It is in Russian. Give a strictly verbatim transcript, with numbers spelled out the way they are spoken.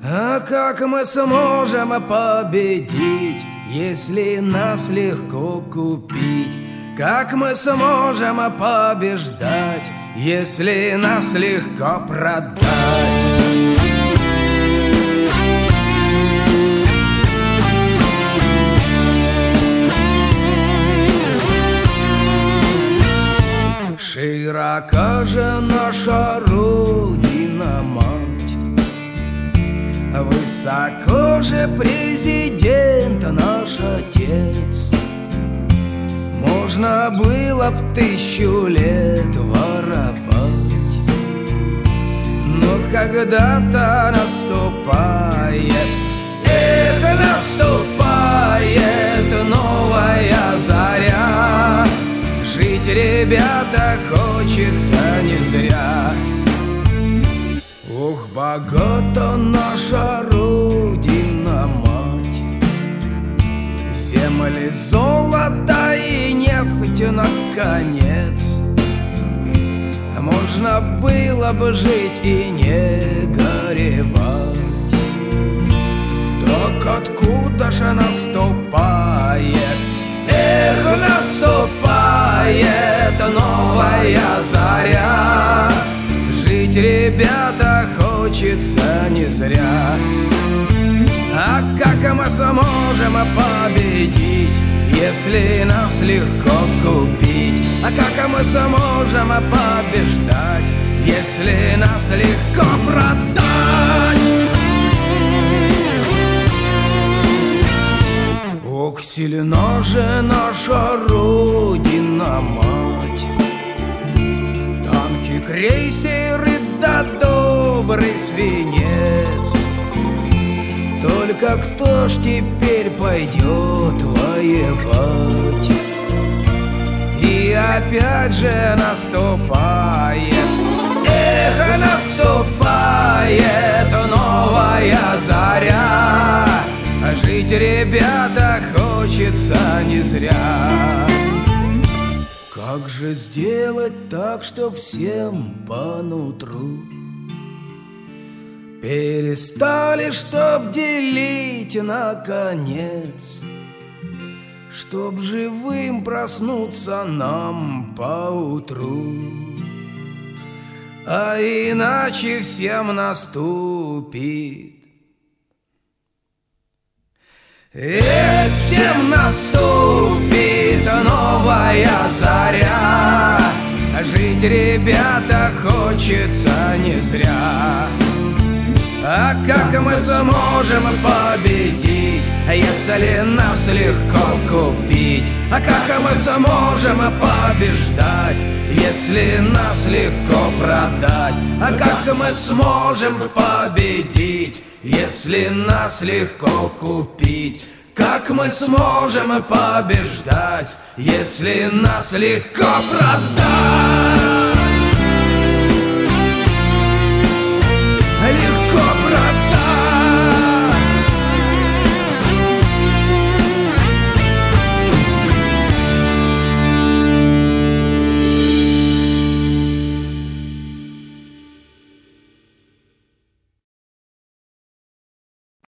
А как мы сможем победить, если нас легко купить? Как мы сможем побеждать, если нас легко продать? Широка же наша Родина-мать, высоко же президент наш отец. Можно было б тысячу лет воровать, но когда-то наступает, эх, наступает новая заря. Жить, ребята, хочется не зря. Ох, богата наша Родина-мать, земли, золото и нефть, наконец. Можно было бы жить и не горевать. Так откуда же наступает, эх, наступает новая заря. Жить, ребята, хочется не зря. А как мы сможем победить, если нас легко купить? А как мы сможем побеждать, если нас легко продать? Ох, сильна же наша Родина-мать, танки, крейсеры да добрый свинец. Только кто ж теперь пойдет воевать? И опять же наступает, эх, наступает новая заря. Жить, ребята, хочется не зря. Как же сделать так, чтоб всем по нутру перестали, чтоб делить наконец, чтоб живым проснуться нам поутру, а иначе всем наступит. Эх, всем наступит новая заря. Жить, ребята, хочется не зря. А как мы сможем победить, если нас легко купить? А как мы сможем побеждать, если нас легко продать? А как мы сможем победить, если нас легко купить? Как мы сможем побеждать, если нас легко продать?